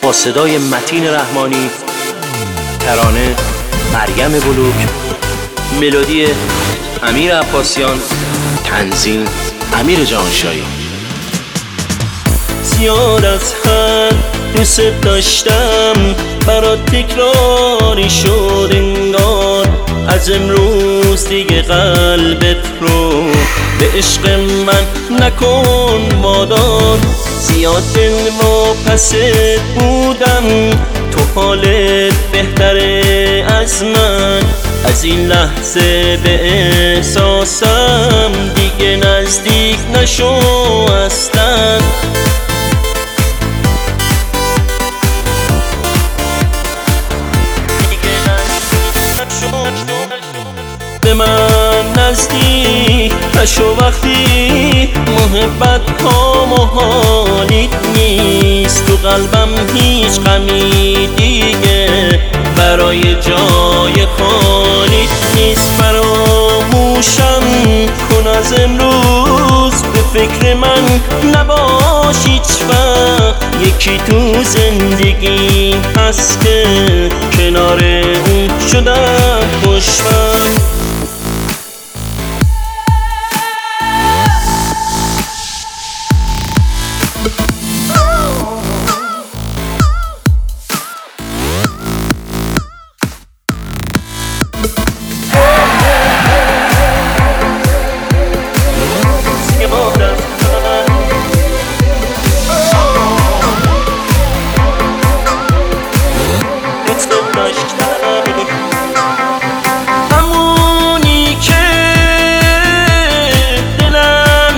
با صدای متین رحمانی، ترانه مریم بلوک، ملودی امیر عباسیان، تنظیم امیر جهانشاهی. زیاد از حد دوست داشتم، برات تکراری شد انگار. از امروز دیگه قلبت رو به عشق من نکن وادار. زیاد دل واپست بودم، تو حالت بهتره از من. از این لحظه به احساسم دیگه نزدیک نشو اصلا. به من نزدیک نشو وقتی محبت ها محالیت نیست. تو قلبم هیچ غمی دیگه برای جای خالیت نیست. فراموشم کن از امروز، به فکر من نباش هیچ وقت. یکی تو زندگی هست که کنار اون شدم خوشبخت. همونی که دلم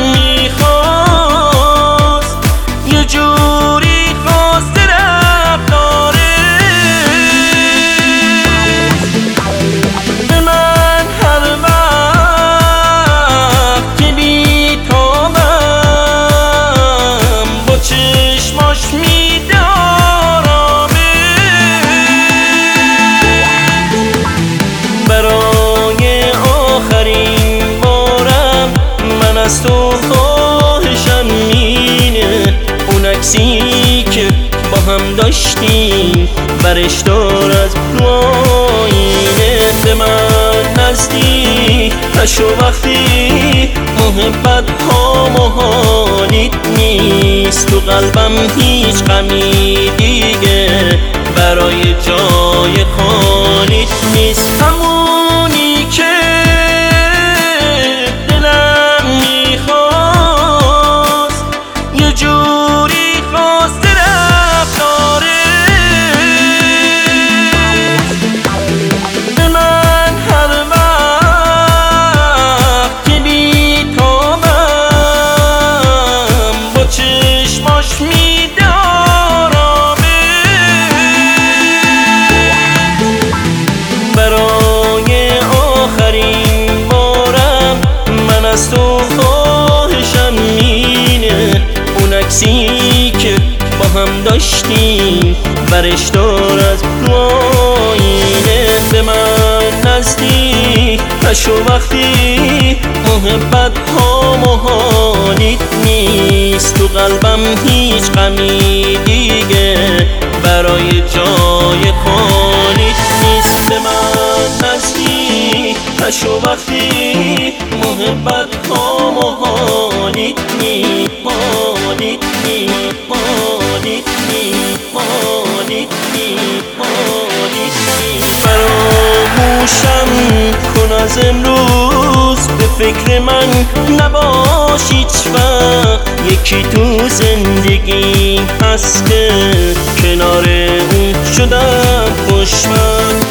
میخواست یه جوری خواست رفتاره. به من هر وقت که بیتابم با چشماش از تو خواهشم اینه. اون عکسی که با هم داشتیم برش دار از رو آینه. به من نزدیک نشو وقتی محبت ها محالیت نیست. تو قلبم هیچ غمی دیگه برای جای خالیت نیست. همونی که از تو خواهشم اینه. اون عکسی که با هم داشتیم برش دار از رو آینه. به من نزدیک نشو وقتی محبت ها محالیت نیست. تو قلبم هیچ غمی دیگه برای جای خالیت نیست. به من نزدیک نشو وقتی محبت ها محالیت نیست. محالیت نیست. محالیت نیست. محالیت نیست. محالیت نیست. فراموشم کن از امروز، به فکر من نباش هیچ وقت. یکی تو زندگی هست که کنار اون شدم خوشبخت.